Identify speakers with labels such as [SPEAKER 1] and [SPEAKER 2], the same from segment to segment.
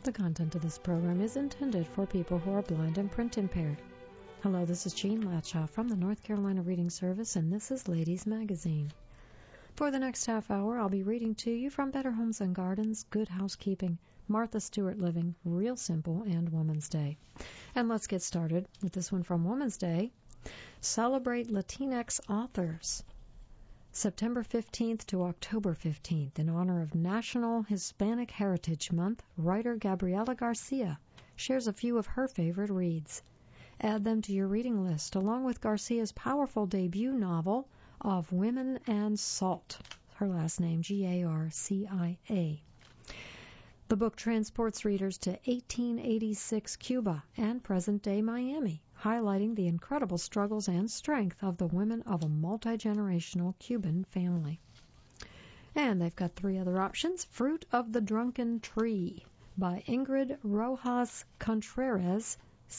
[SPEAKER 1] The content of this program is intended for people who are blind and print impaired. Hello, this is Jean Latshaw from the North Carolina Reading Service, and this is Ladies Magazine. For the next half hour, I'll be reading to you from Better Homes and Gardens, Good Housekeeping, Martha Stewart Living, Real Simple, and Woman's Day. And let's get started with this one from Woman's Day. Celebrate Latinx authors. September 15th to October 15th, in honor of National Hispanic Heritage Month, writer Gabriela Garcia shares a few of her favorite reads. Add them to your reading list, along with Garcia's powerful debut novel, Of Women and Salt, her last name Garcia. The book transports readers to 1886 Cuba and present-day Miami, highlighting the incredible struggles and strength of the women of a multi-generational Cuban family. And they've got three other options. Fruit of the Drunken Tree by Ingrid Rojas Contreras,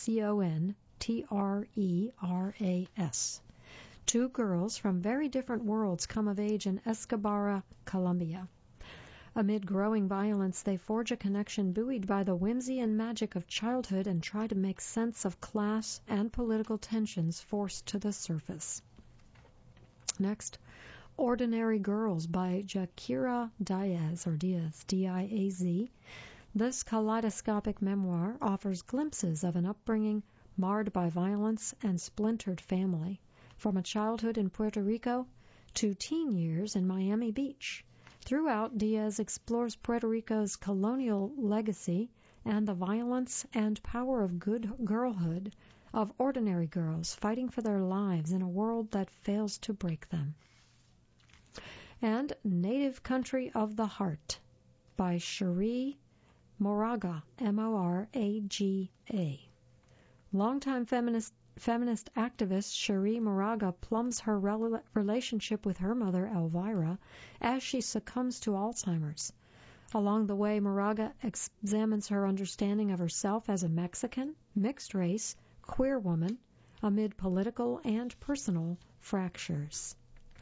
[SPEAKER 1] Contreras. Two girls from very different worlds come of age in Escobar, Colombia. Amid growing violence, they forge a connection buoyed by the whimsy and magic of childhood and try to make sense of class and political tensions forced to the surface. Next, Ordinary Girls by Jakira Diaz, D-I-A-Z. This kaleidoscopic memoir offers glimpses of an upbringing marred by violence and splintered family, from a childhood in Puerto Rico to teen years in Miami Beach. Throughout, Diaz explores Puerto Rico's colonial legacy and the violence and power of good girlhood, of ordinary girls fighting for their lives in a world that fails to break them. And Native Country of the Heart by Cherie Moraga, M-O-R-A-G-A. Longtime feminist activist Cherie Moraga plumbs her relationship with her mother, Elvira, as she succumbs to Alzheimer's. Along the way, Moraga examines her understanding of herself as a Mexican, mixed-race, queer woman amid political and personal fractures.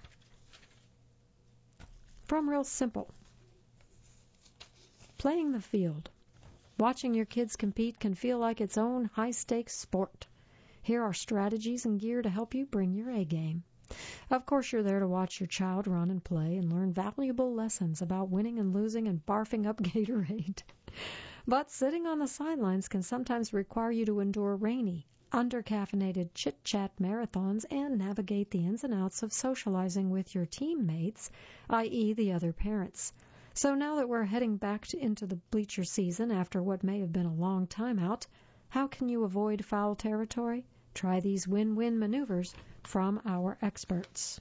[SPEAKER 1] From Real Simple. Playing the field. Watching your kids compete can feel like its own high-stakes sport. Here are strategies and gear to help you bring your A game. Of course, you're there to watch your child run and play and learn valuable lessons about winning and losing and barfing up Gatorade. But sitting on the sidelines can sometimes require you to endure rainy, under-caffeinated chit-chat marathons and navigate the ins and outs of socializing with your teammates, i.e. the other parents. So now that we're heading back into the bleacher season after what may have been a long time out, how can you avoid foul territory? Try these win-win maneuvers from our experts.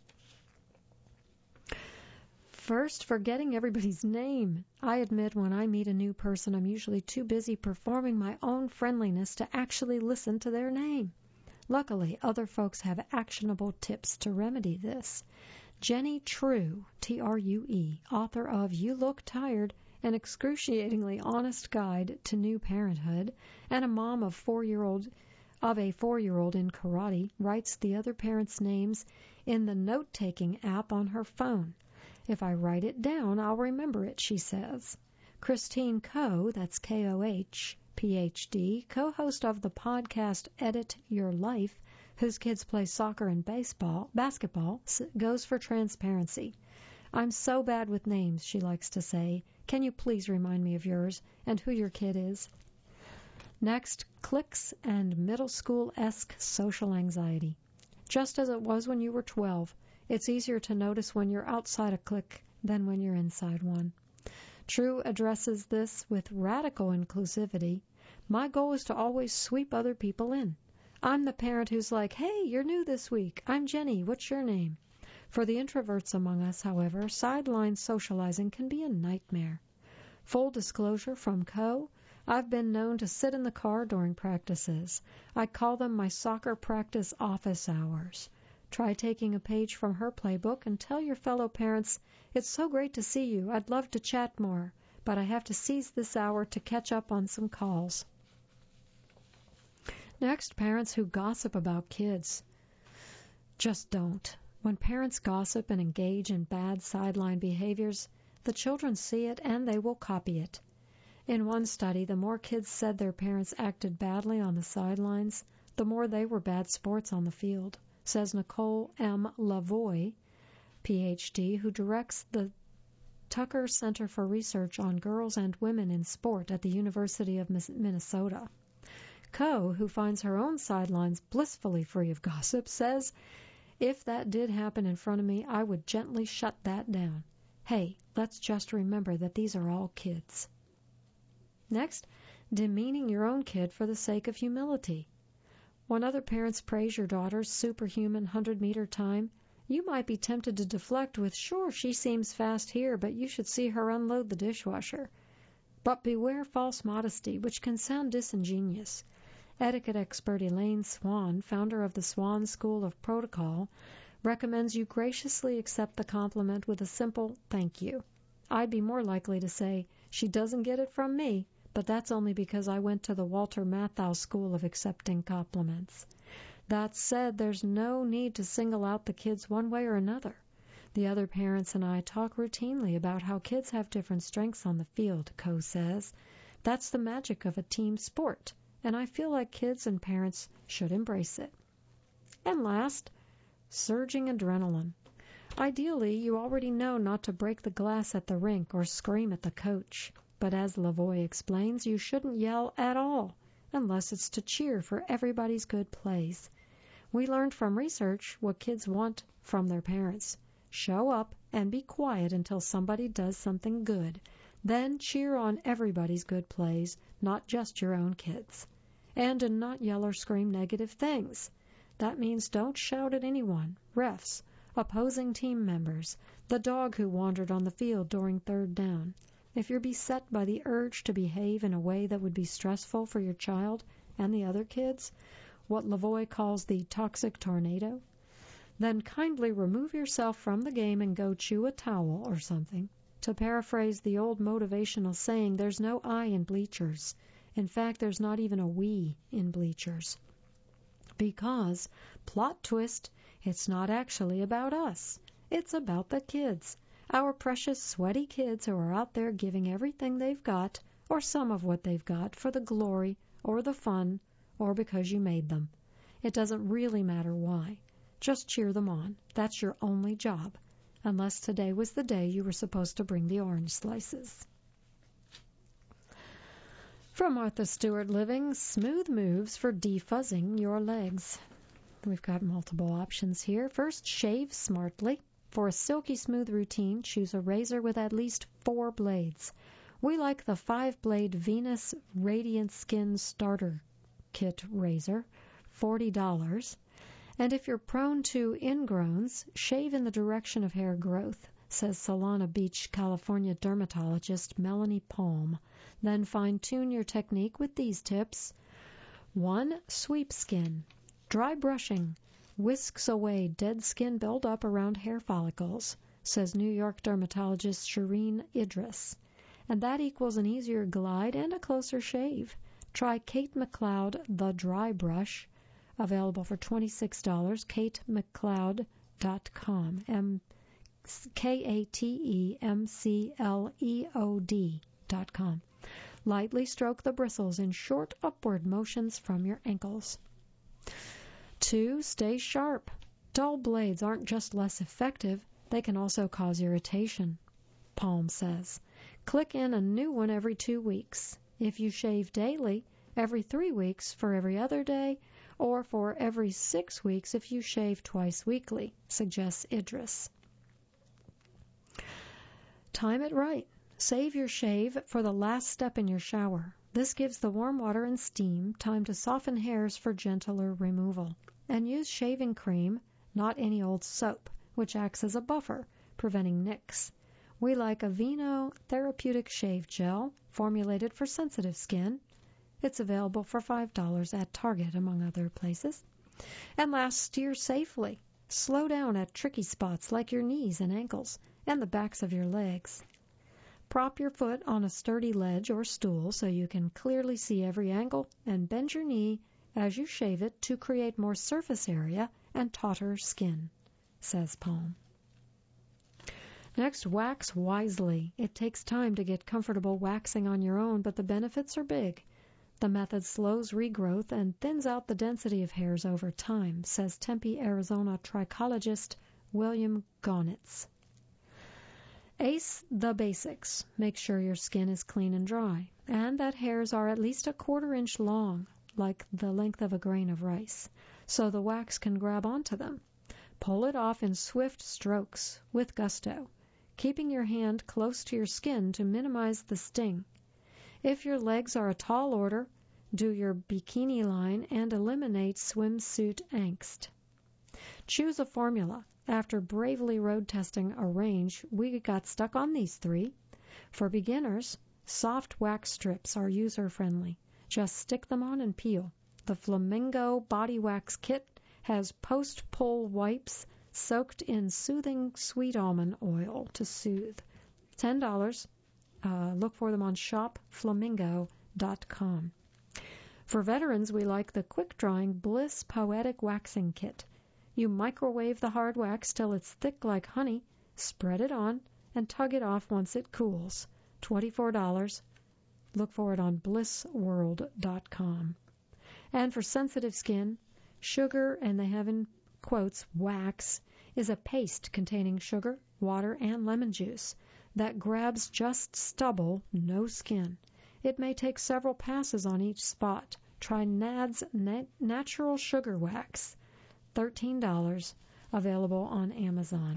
[SPEAKER 1] First, forgetting everybody's name. I admit when I meet a new person, I'm usually too busy performing my own friendliness to actually listen to their name. Luckily, other folks have actionable tips to remedy this. Jenny True, T-R-U-E, author of You Look Tired, an excruciatingly honest guide to new parenthood, and a mom of a 4-year-old in karate, writes the other parents' names in the note-taking app on her phone. If I write it down, I'll remember it, she says. Christine Koh, that's K-O-H, Ph.D., co-host of the podcast Edit Your Life, whose kids play soccer and basketball, goes for transparency. I'm so bad with names, she likes to say. Can you please remind me of yours and who your kid is? Next, cliques and middle school-esque social anxiety. Just as it was when you were 12, it's easier to notice when you're outside a clique than when you're inside one. True addresses this with radical inclusivity. My goal is to always sweep other people in. I'm the parent who's like, hey, you're new this week. I'm Jenny. What's your name? For the introverts among us, however, sideline socializing can be a nightmare. Full disclosure from Co, I've been known to sit in the car during practices. I call them my soccer practice office hours. Try taking a page from her playbook and tell your fellow parents, it's so great to see you. I'd love to chat more, but I have to seize this hour to catch up on some calls. Next, parents who gossip about kids. Just don't. When parents gossip and engage in bad sideline behaviors, the children see it and they will copy it. In one study, the more kids said their parents acted badly on the sidelines, the more they were bad sports on the field, says Nicole M. Lavoie, Ph.D., who directs the Tucker Center for Research on Girls and Women in Sport at the University of Minnesota. Coe, who finds her own sidelines blissfully free of gossip, says, "If that did happen in front of me, I would gently shut that down. Hey, let's just remember that these are all kids." Next, demeaning your own kid for the sake of humility. When other parents praise your daughter's superhuman 100-meter time, you might be tempted to deflect with, "Sure, she seems fast here, but you should see her unload the dishwasher." But beware false modesty, which can sound disingenuous. Etiquette expert Elaine Swan, founder of the Swan School of Protocol, recommends you graciously accept the compliment with a simple thank you. I'd be more likely to say, "She doesn't get it from me, but that's only because I went to the Walter Matthau School of Accepting Compliments." That said, there's no need to single out the kids one way or another. The other parents and I talk routinely about how kids have different strengths on the field, Coe says. That's the magic of a team sport, and I feel like kids and parents should embrace it. And last, surging adrenaline. Ideally, you already know not to break the glass at the rink or scream at the coach. But as Lavoie explains, you shouldn't yell at all, unless it's to cheer for everybody's good plays. We learned from research what kids want from their parents. Show up and be quiet until somebody does something good. Then cheer on everybody's good plays, not just your own kids. And do not yell or scream negative things. That means don't shout at anyone, refs, opposing team members, the dog who wandered on the field during third down. If you're beset by the urge to behave in a way that would be stressful for your child and the other kids, what Lavoie calls the toxic tornado, then kindly remove yourself from the game and go chew a towel or something. To paraphrase the old motivational saying, there's no I in bleachers. In fact, there's not even a we in bleachers. Because, plot twist, it's not actually about us. It's about the kids. Our precious, sweaty kids who are out there giving everything they've got, or some of what they've got, for the glory or the fun, or because you made them. It doesn't really matter why. Just cheer them on. That's your only job. Unless today was the day you were supposed to bring the orange slices. From Martha Stewart Living, smooth moves for defuzzing your legs. We've got multiple options here. First, shave smartly. For a silky smooth routine, choose a razor with at least 4 blades. We like the 5-blade Venus Radiant Skin Starter Kit razor, $40. And if you're prone to ingrowns, shave in the direction of hair growth, says Solana Beach, California dermatologist Melanie Palm. Then fine-tune your technique with these tips. 1. Sweep skin. Dry brushing whisks away dead skin buildup around hair follicles, says New York dermatologist Shireen Idris. And that equals an easier glide and a closer shave. Try Kate McLeod The Dry Brush, available for $26, katemcleod.com, katemcleod.com. Lightly stroke the bristles in short upward motions from your ankles. 2. Stay sharp. Dull blades aren't just less effective, they can also cause irritation, Palm says. Click in a new one every 2 weeks. If you shave daily, every 3 weeks for every other day, or for every 6 weeks if you shave twice weekly, suggests Idris. Time it right. Save your shave for the last step in your shower. This gives the warm water and steam time to soften hairs for gentler removal. And use shaving cream, not any old soap, which acts as a buffer, preventing nicks. We like Aveeno Therapeutic Shave Gel, formulated for sensitive skin. It's available for $5 at Target, among other places. And last, steer safely. Slow down at tricky spots like your knees and ankles and the backs of your legs. Prop your foot on a sturdy ledge or stool so you can clearly see every angle, and bend your knee as you shave it to create more surface area and tauter skin, says Palm. Next, wax wisely. It takes time to get comfortable waxing on your own, but the benefits are big. The method slows regrowth and thins out the density of hairs over time, says Tempe, Arizona trichologist William Gaunitz. Ace the basics. Make sure your skin is clean and dry, and that hairs are at least a 1/4 inch long, like the length of a grain of rice, so the wax can grab onto them. Pull it off in swift strokes, with gusto, keeping your hand close to your skin to minimize the sting. If your legs are a tall order, do your bikini line and eliminate swimsuit angst. Choose a formula. After bravely road testing a range, we got stuck on these 3. For beginners, soft wax strips are user-friendly. Just stick them on and peel. The Flamingo Body Wax Kit has post-pull wipes soaked in soothing sweet almond oil to soothe. $10. Look for them on shopflamingo.com. For veterans, we like the quick-drying Bliss Poetic Waxing Kit. You microwave the hard wax till it's thick like honey, spread it on, and tug it off once it cools. $24. Look for it on blissworld.com. And for sensitive skin, sugar, and they have in quotes, wax, is a paste containing sugar, water, and lemon juice that grabs just stubble, no skin. It may take several passes on each spot. Try NAD's Natural Sugar Wax. $13, available on Amazon.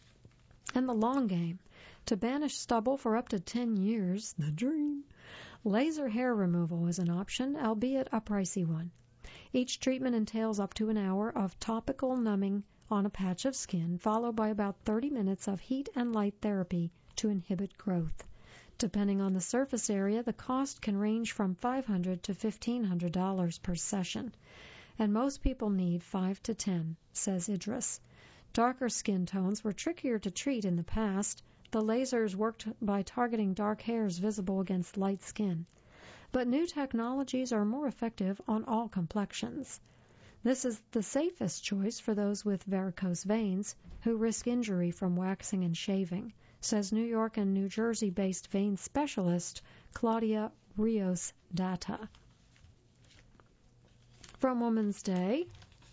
[SPEAKER 1] And the long game. To banish stubble for up to 10 years, the dream. Laser hair removal is an option, albeit a pricey one. Each treatment entails up to an hour of topical numbing on a patch of skin, followed by about 30 minutes of heat and light therapy to inhibit growth. Depending on the surface area, the cost can range from $500 to $1,500 per session. And most people need 5 to 10, says Idris. Darker skin tones were trickier to treat in the past. The lasers worked by targeting dark hairs visible against light skin. But new technologies are more effective on all complexions. This is the safest choice for those with varicose veins who risk injury from waxing and shaving, says New York and New Jersey-based vein specialist Claudia Rios Data. From Women's Day,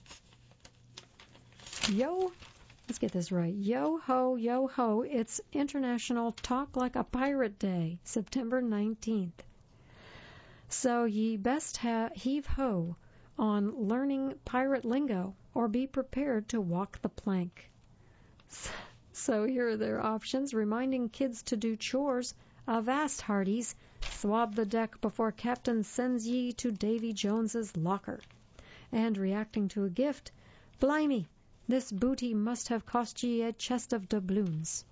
[SPEAKER 1] let's get this right. Yo ho, it's International Talk Like a Pirate Day, September 19th. So ye best heave ho on learning pirate lingo or be prepared to walk the plank. So here are their options. Reminding kids to do chores. Avast, hearties. Swab the deck before Captain sends ye to Davy Jones's locker. And reacting to a gift. Blimey, this booty must have cost ye a chest of doubloons.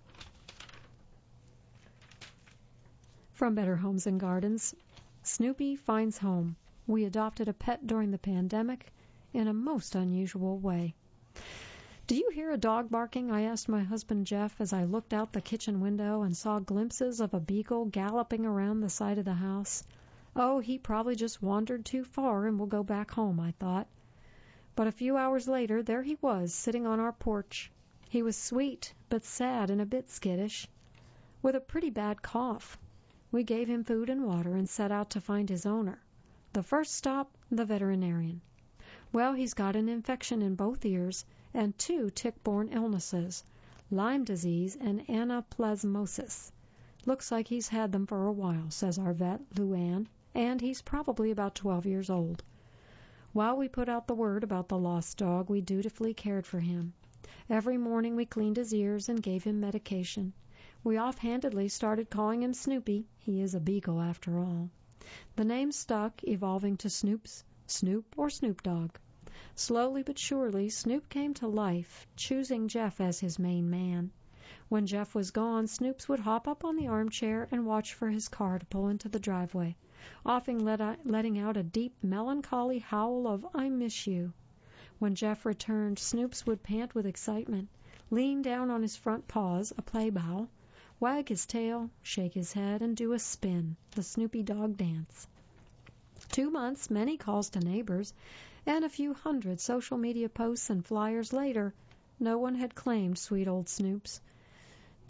[SPEAKER 1] From Better Homes and Gardens, Snoopy finds home. We adopted a pet during the pandemic in a most unusual way. Do you hear a dog barking? I asked my husband Jeff as I looked out the kitchen window and saw glimpses of a beagle galloping around the side of the house. Oh, he probably just wandered too far and will go back home, I thought. But a few hours later, there he was, sitting on our porch. He was sweet, but sad and a bit skittish, with a pretty bad cough. We gave him food and water and set out to find his owner. The first stop, the veterinarian. Well, he's got an infection in both ears and 2 tick-borne illnesses, Lyme disease and anaplasmosis. Looks like he's had them for a while, says our vet, Luann, and he's probably about 12 years old. While we put out the word about the lost dog, we dutifully cared for him. Every morning we cleaned his ears and gave him medication. We offhandedly started calling him Snoopy. He is a beagle after all. The name stuck, evolving to Snoops, Snoop, or Snoop Dogg. Slowly but surely, Snoop came to life, choosing Jeff as his main man. When Jeff was gone, Snoops would hop up on the armchair and watch for his car to pull into the driveway, often letting out a deep, melancholy howl of "I miss you." When Jeff returned, Snoops would pant with excitement, lean down on his front paws, a play bow, wag his tail, shake his head, and do a spin, the Snoopy Dog dance. 2 months, many calls to neighbors, and a few hundred social media posts and flyers later, no one had claimed sweet old Snoops.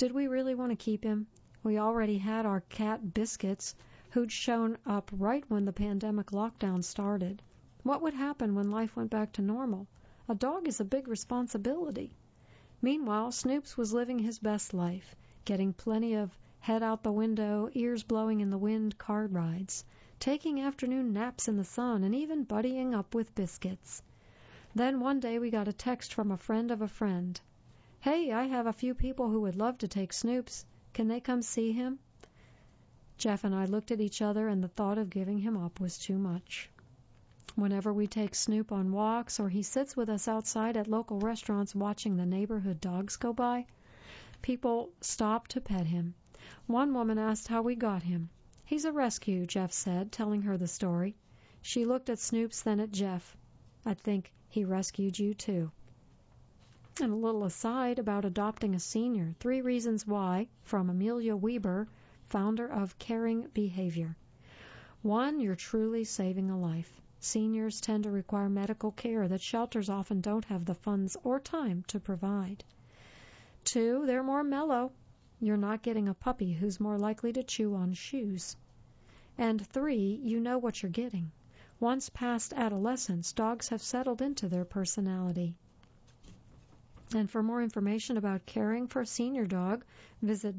[SPEAKER 1] Did we really want to keep him? We already had our cat Biscuits, who'd shown up right when the pandemic lockdown started. What would happen when life went back to normal? A dog is a big responsibility. Meanwhile, Snoops was living his best life, getting plenty of head out the window, ears blowing in the wind card rides, taking afternoon naps in the sun, and even buddying up with Biscuits. Then one day we got a text from a friend of a friend. "Hey, I have a few people who would love to take Snoops. Can they come see him?" Jeff and I looked at each other, and the thought of giving him up was too much. Whenever we take Snoop on walks or he sits with us outside at local restaurants watching the neighborhood dogs go by, people stop to pet him. One woman asked how we got him. "He's a rescue," Jeff said, telling her the story. She looked at Snoops, then at Jeff. "I think he rescued you too." And a little aside about adopting a senior, 3 reasons why, from Amelia Weber, founder of Caring Behavior. 1, you're truly saving a life. Seniors tend to require medical care that shelters often don't have the funds or time to provide. 2, they're more mellow. You're not getting a puppy who's more likely to chew on shoes. And 3, you know what you're getting. Once past adolescence, dogs have settled into their personality. And for more information about caring for a senior dog, visit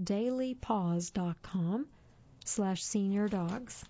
[SPEAKER 1] dailypaws.com/seniordogs.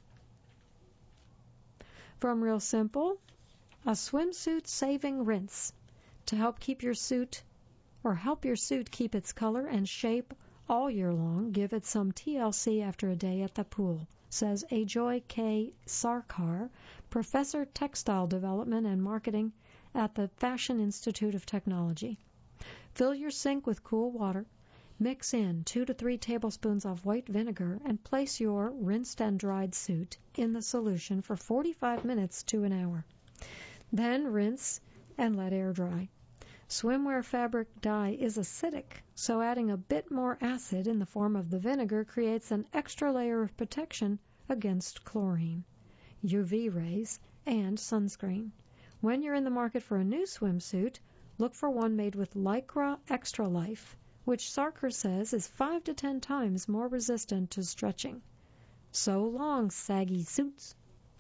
[SPEAKER 1] From Real Simple, a swimsuit saving rinse to help your suit keep its color and shape all year long. Give it some TLC after a day at the pool, says Ajoy K. Sarkar, Professor Textile Development and Marketing at the Fashion Institute of Technology. Fill your sink with cool water. Mix in 2 to 3 tablespoons of white vinegar and place your rinsed and dried suit in the solution for 45 minutes to an hour. Then rinse and let air dry. Swimwear fabric dye is acidic, so adding a bit more acid in the form of the vinegar creates an extra layer of protection against chlorine, UV rays, and sunscreen. When you're in the market for a new swimsuit, look for one made with Lycra Extra Life, which Sarkar says is 5 to 10 times more resistant to stretching. So long, saggy suits.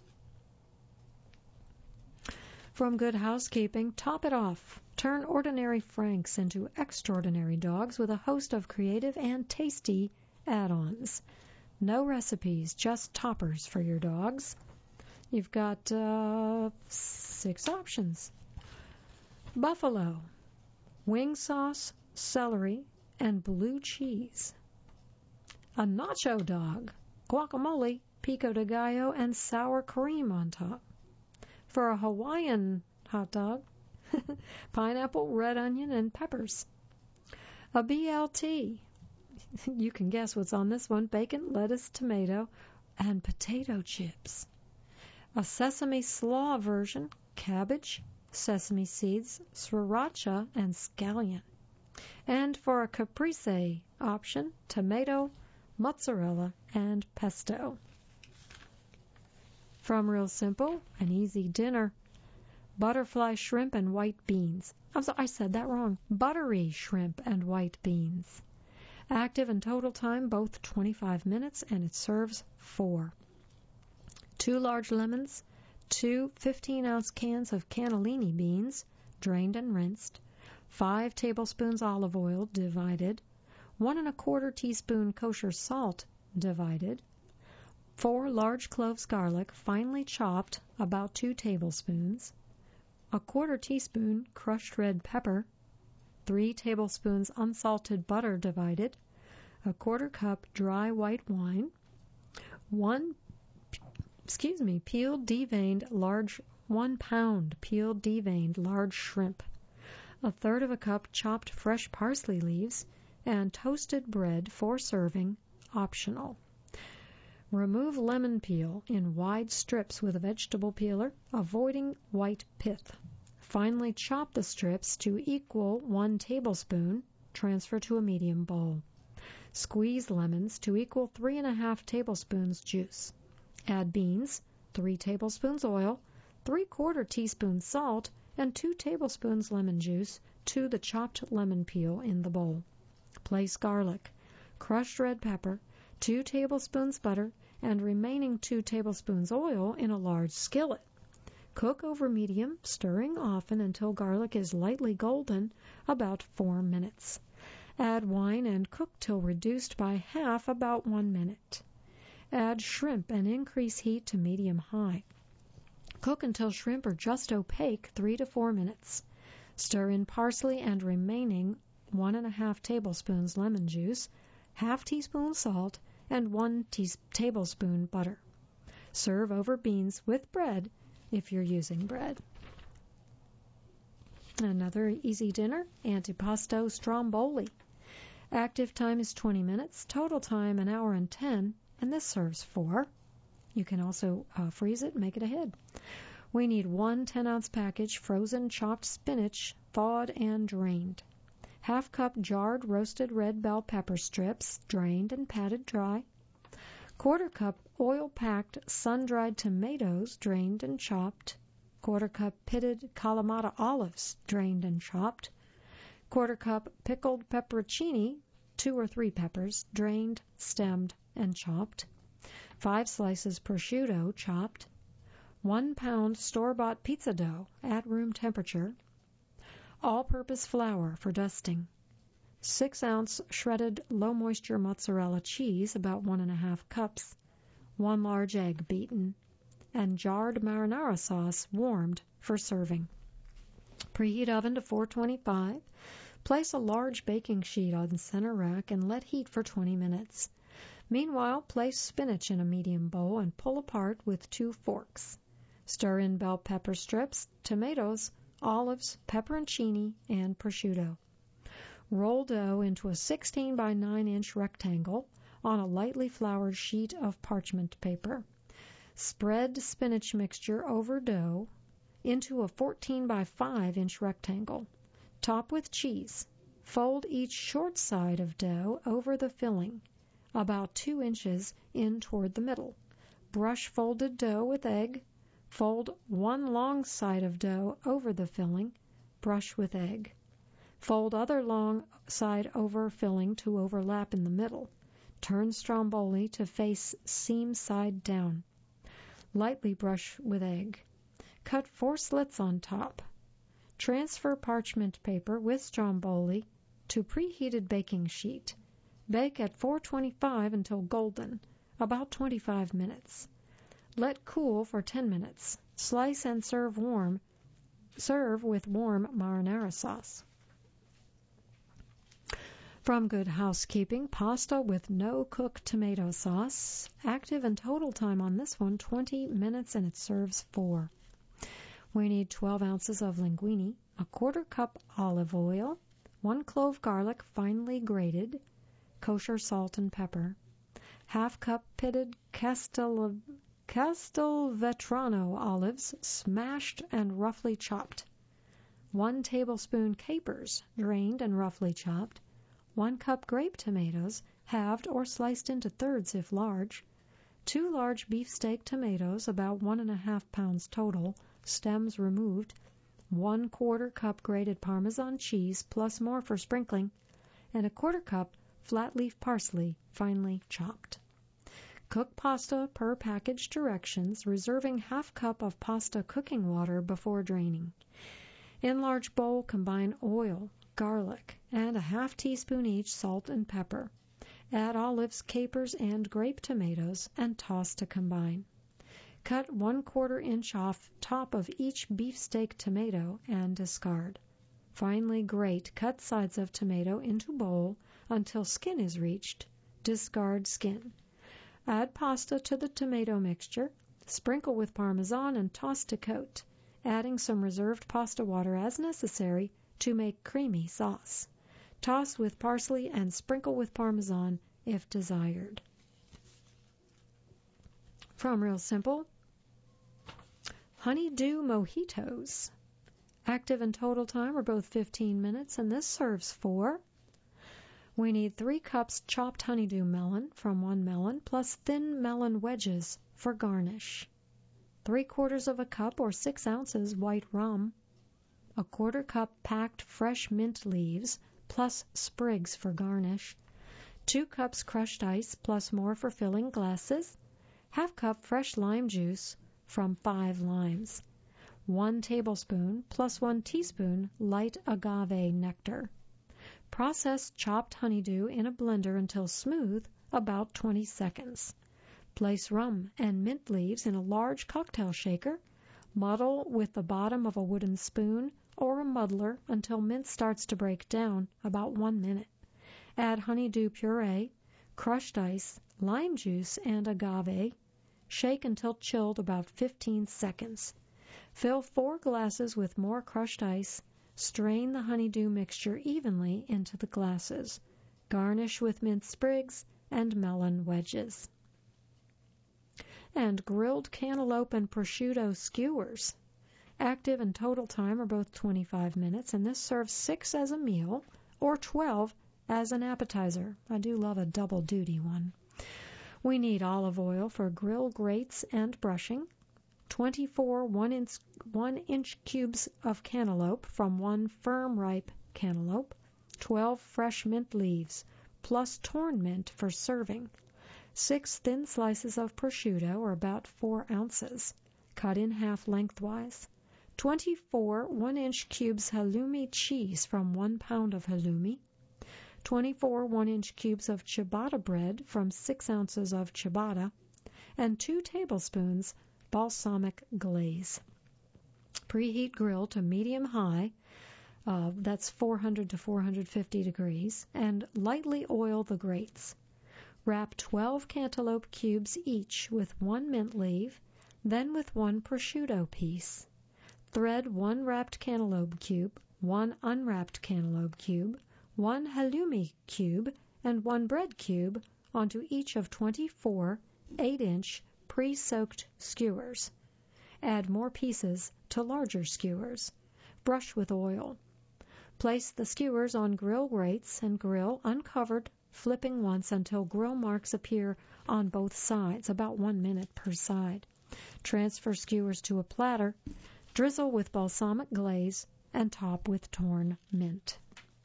[SPEAKER 1] From Good Housekeeping, top it off. Turn ordinary Franks into extraordinary dogs with a host of creative and tasty add-ons. No recipes, just toppers for your dogs. You've got 6 options. Buffalo, wing sauce, celery, and blue cheese. A nacho dog, guacamole, pico de gallo, and sour cream on top. For a Hawaiian hot dog, pineapple, red onion, and peppers. A BLT, you can guess what's on this one: bacon, lettuce, tomato, and potato chips. A sesame slaw version, cabbage, sesame seeds, sriracha, and scallion. And for a caprese option, tomato, mozzarella, and pesto. From Real Simple, an easy dinner. Butterfly shrimp and white beans. I said that wrong. Buttery shrimp and white beans. Active and total time, both 25 minutes, and it serves 4. 2 large lemons, 2 15-ounce cans of cannellini beans, drained and rinsed, 5 tablespoons olive oil, divided, 1 1/4 teaspoon kosher salt, divided, 4 large cloves garlic, finely chopped, about 2 tablespoons, 1/4 teaspoon crushed red pepper, 3 tablespoons unsalted butter, divided, 1/4 cup dry white wine, 1 pound peeled deveined large shrimp, 1/3 cup chopped fresh parsley leaves, and toasted bread for serving, optional. Remove lemon peel in wide strips with a vegetable peeler, avoiding white pith. Finely chop the strips to equal 1 tablespoon, transfer to a medium bowl. Squeeze lemons to equal 3 1/2 tablespoons juice. Add beans, 3 tablespoons oil, 3/4 teaspoon salt, and 2 tablespoons lemon juice to the chopped lemon peel in the bowl. Place garlic, crushed red pepper, 2 tablespoons butter, and remaining 2 tablespoons oil in a large skillet. Cook over medium, stirring often until garlic is lightly golden, about 4 minutes. Add wine and cook till reduced by half, about 1 minute. Add shrimp and increase heat to medium-high. Cook until shrimp are just opaque, 3 to 4 minutes. Stir in parsley and remaining 1½ tablespoons lemon juice, ½ teaspoon salt, and 1 tablespoon butter. Serve over beans with bread if you're using bread. Another easy dinner, antipasto stromboli. Active time is 20 minutes, total time an hour and 10, and this serves 4. You can also freeze it and make it ahead. We need 1 10-ounce package frozen chopped spinach, thawed and drained. ½ cup jarred roasted red bell pepper strips, drained and patted dry. ¼ cup oil-packed sun-dried tomatoes, drained and chopped. ¼ cup pitted Kalamata olives, drained and chopped. ¼ cup pickled pepperoncini, 2 or 3 peppers, drained, stemmed, and chopped. 5 slices prosciutto, chopped. 1 pound store-bought pizza dough at room temperature. All-purpose flour for dusting. 6-ounce shredded low-moisture mozzarella cheese, about 1½ cups. 1 large egg beaten. And jarred marinara sauce warmed for serving. Preheat oven to 425. Place a large baking sheet on the center rack and let heat for 20 minutes. Meanwhile, place spinach in a medium bowl and pull apart with 2 forks. Stir in bell pepper strips, tomatoes, olives, pepperoncini, and prosciutto. Roll dough into a 16 by 9 inch rectangle on a lightly floured sheet of parchment paper. Spread spinach mixture over dough into a 14 by 5 inch rectangle. Top with cheese. Fold each short side of dough over the filling, about 2 inches in toward the middle. Brush folded dough with egg. Fold 1 long side of dough over the filling. Brush with egg. Fold other long side over filling to overlap in the middle. Turn stromboli to face seam side down. Lightly brush with egg. Cut 4 slits on top. Transfer parchment paper with stromboli to preheated baking sheet. Bake at 425 until golden, about 25 minutes. Let cool for 10 minutes. Slice and serve warm. Serve with warm marinara sauce. From Good Housekeeping, pasta with no-cook tomato sauce. Active and total time on this one, 20 minutes, and it serves 4. We need 12 ounces of linguine, a ¼ cup olive oil, 1 clove garlic finely grated, kosher salt and pepper, ½ cup pitted Castelvetrano olives, smashed and roughly chopped, 1 tablespoon capers, drained and roughly chopped, 1 cup grape tomatoes, halved or sliced into thirds if large, 2 large beefsteak tomatoes, about 1½ pounds total, stems removed, 1/4 cup grated Parmesan cheese plus more for sprinkling, and a 1/4 cup flat leaf parsley, finely chopped. Cook pasta per package directions, reserving ½ cup of pasta cooking water before draining. In large bowl, combine oil, garlic, and a ½ teaspoon each salt and pepper. Add olives, capers, and grape tomatoes and toss to combine. Cut 1/4 inch off top of each beefsteak tomato and discard. Finally grate cut sides of tomato into bowl until skin is reached. Discard skin. Add pasta to the tomato mixture, sprinkle with Parmesan and toss to coat, adding some reserved pasta water as necessary to make creamy sauce. Toss with parsley and sprinkle with Parmesan if desired. From Real Simple, Honeydew Mojitos. Active and total time are both 15 minutes, and this serves 4. We need 3 cups chopped honeydew melon from 1 melon, plus thin melon wedges for garnish. 3/4 cup or 6 ounces white rum. A 1/4 cup packed fresh mint leaves, plus sprigs for garnish. 2 cups crushed ice plus more for filling glasses, ½ cup fresh lime juice from 5 limes, 1 tablespoon plus 1 teaspoon light agave nectar. Process chopped honeydew in a blender until smooth, about 20 seconds. Place rum and mint leaves in a large cocktail shaker. Muddle with the bottom of a wooden spoon or a muddler until mint starts to break down, about 1 minute. Add honeydew puree, crushed ice, lime juice, and agave. Shake until chilled, about 15 seconds. Fill 4 glasses with more crushed ice. Strain the honeydew mixture evenly into the glasses. Garnish with mint sprigs and melon wedges. And grilled cantaloupe and prosciutto skewers. Active and total time are both 25 minutes, and this serves 6 as a meal or 12 as an appetizer. I do love a double duty one. We need olive oil for grill grates and brushing, 24 1-inch cubes of cantaloupe from 1 firm ripe cantaloupe, 12 fresh mint leaves, plus torn mint for serving, 6 thin slices of prosciutto, or about 4 ounces, cut in half lengthwise, 24 1-inch cubes halloumi cheese from 1 pound of halloumi, 24 1-inch cubes of ciabatta bread from 6 ounces of ciabatta, and 2 tablespoons balsamic glaze. Preheat grill to medium-high, that's 400 to 450 degrees, and lightly oil the grates. Wrap 12 cantaloupe cubes each with 1 mint leaf, then with 1 prosciutto piece. Thread 1 wrapped cantaloupe cube, 1 unwrapped cantaloupe cube, 1 halloumi cube, and 1 bread cube onto each of 24 8-inch pre-soaked skewers. Add more pieces to larger skewers. Brush with oil. Place the skewers on grill grates and grill uncovered, flipping once until grill marks appear on both sides, about 1 minute per side. Transfer skewers to a platter, drizzle with balsamic glaze, and top with torn mint.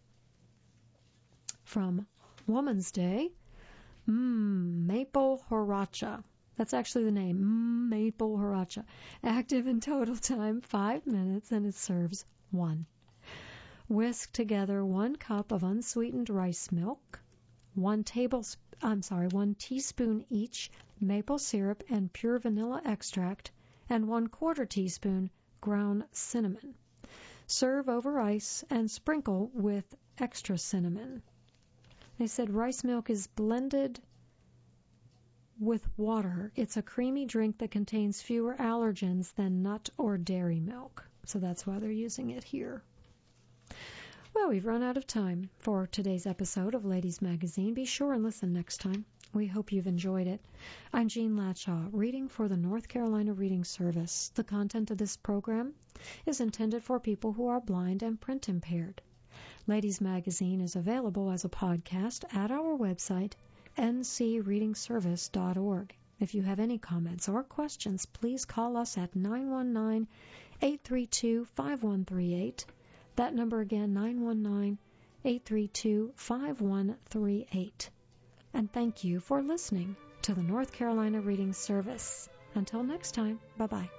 [SPEAKER 1] From Woman's Day, maple sriracha. That's actually the name, maple sriracha. Active and total time 5 minutes, and it serves 1. Whisk together 1 cup of unsweetened rice milk, 1 teaspoon each maple syrup and pure vanilla extract, and 1/4 teaspoon ground cinnamon. Serve over ice and sprinkle with extra cinnamon. They said rice milk is blended with water. It's a creamy drink that contains fewer allergens than nut or dairy milk. So that's why they're using it here. Well, we've run out of time for today's episode of Ladies Magazine. Be sure and listen next time. We hope you've enjoyed it. I'm Jean Latshaw, reading for the North Carolina Reading Service. The content of this program is intended for people who are blind and print impaired. Ladies Magazine is available as a podcast at our website, ncreadingservice.org. If you have any comments or questions, please call us at 919-832-5138. That number again, 919-832-5138. And thank you for listening to the North Carolina Reading Service. Until next time, bye-bye.